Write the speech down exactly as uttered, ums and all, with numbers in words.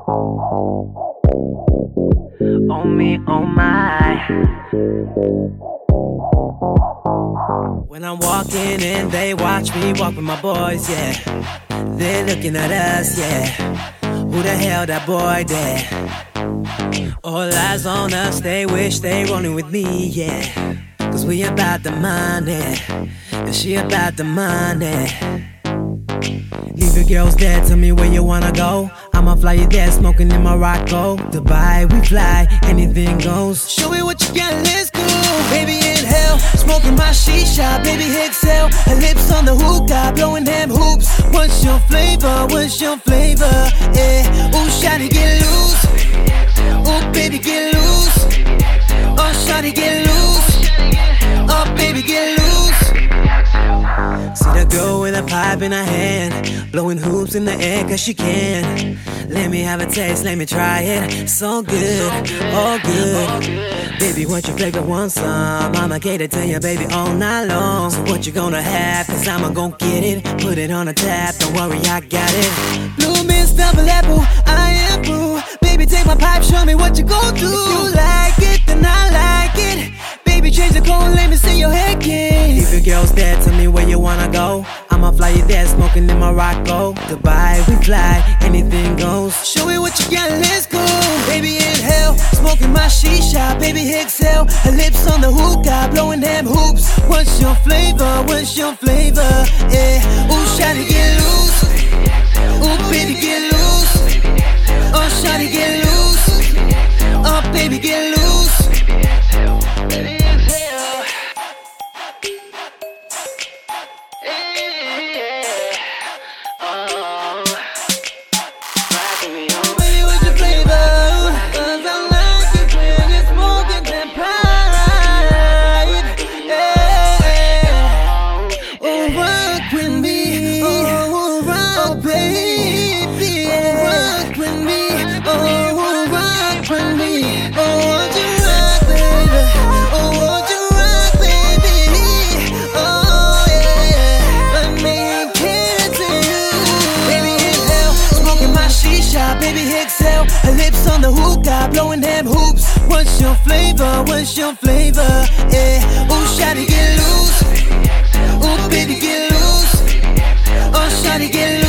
Oh me, oh my. When I'm walking and they watch me walk with my boys, yeah. They're looking at us, yeah. Who the hell that boy there? All eyes on us, they wish they rolling with me, yeah. Cause we about the money, and she about the money. Leave your girls there, tell me where you wanna go. I'ma fly you there, smoking in Morocco. Dubai, we fly, anything goes. Show me what you got, let's go. Baby inhale, smoking my shisha. Baby exhale, her lips on the hookah, blowing them hoops. What's your flavor, what's your flavor? Yeah, ooh, shawty get loose. Ooh, baby get loose. Oh, shawty get loose. Oh, baby get loose. See the girl with a pipe in her hand, blowing hoops in the air cause she can. Let me have a taste, let me try it. So good, oh good. Baby, what your flavor, want some? I'ma cater to you, baby, all night long. So what you gonna have? Cause I'ma gon' get it. Put it on the tap, don't worry, I got it. Blue mist, double apple, I am blue. Baby, take my pipe, show me what you gon' do. If you like it, then I like it. Baby, change the code, let me see your head game. If your girl's there, tell me where you wanna go. I'ma fly you there, smoking in Morocco. Dubai, we fly, anything goes. Show me what you got, let's go. Baby, inhale, smoking my shisha. Baby, exhale, her lips on the hookah, blowing them hoops. What's your flavor, what's your flavor? Yeah, ooh, shawty get loose. Ooh, baby, get loose. Oh, shawty get loose. Oh, baby, get loose. Her lips on the hookah, blowing them hoops. What's your flavor, what's your flavor? Yeah, ooh, shawty get loose. Ooh, baby get loose. Oh, shawty get loose.